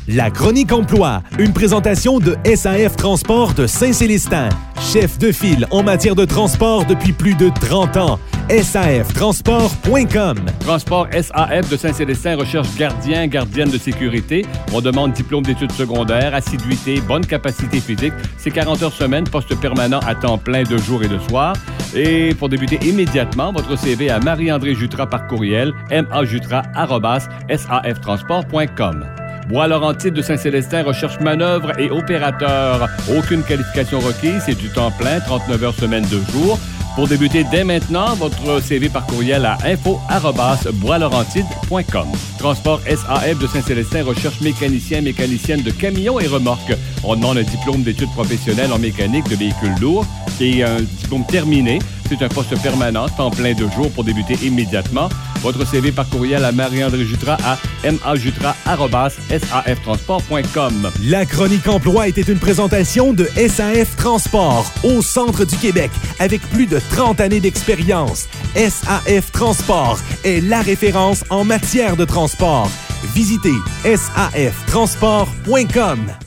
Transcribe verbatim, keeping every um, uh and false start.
La Chronique Emploi, une présentation de S A F Transport de Saint-Célestin. Chef de file en matière de transport depuis plus de trente ans. S A F transport point com. Transport S A F de Saint-Célestin recherche gardien, gardienne de sécurité. On demande diplôme d'études secondaires, assiduité, bonne capacité physique. C'est quarante heures semaine, poste permanent à temps plein de jour et de soir. Et pour débuter immédiatement, votre C V à Marie-André Jutras par courriel, majutras arobase s a f transport point com. Bois-Laurentide de Saint-Célestin recherche manœuvre et opérateur. Aucune qualification requise, c'est du temps plein, trente-neuf heures semaine, deux jours. Pour débuter dès maintenant, votre C V par courriel à info arobase bois laurentide point com. Transport S A F de Saint-Célestin recherche mécanicien, mécanicienne de camions et remorques. On demande un diplôme d'études professionnelles en mécanique de véhicules lourds et un diplôme terminé. C'est un poste permanent, temps plein de jours pour débuter immédiatement. Votre C V par courriel à Marie-André Jutras à majutras arobase s a f transport point com. La Chronique Emploi était une présentation de S A F Transport au centre du Québec avec plus de trente années d'expérience. S A F Transport est la référence en matière de transport. Visitez s a f transport point com.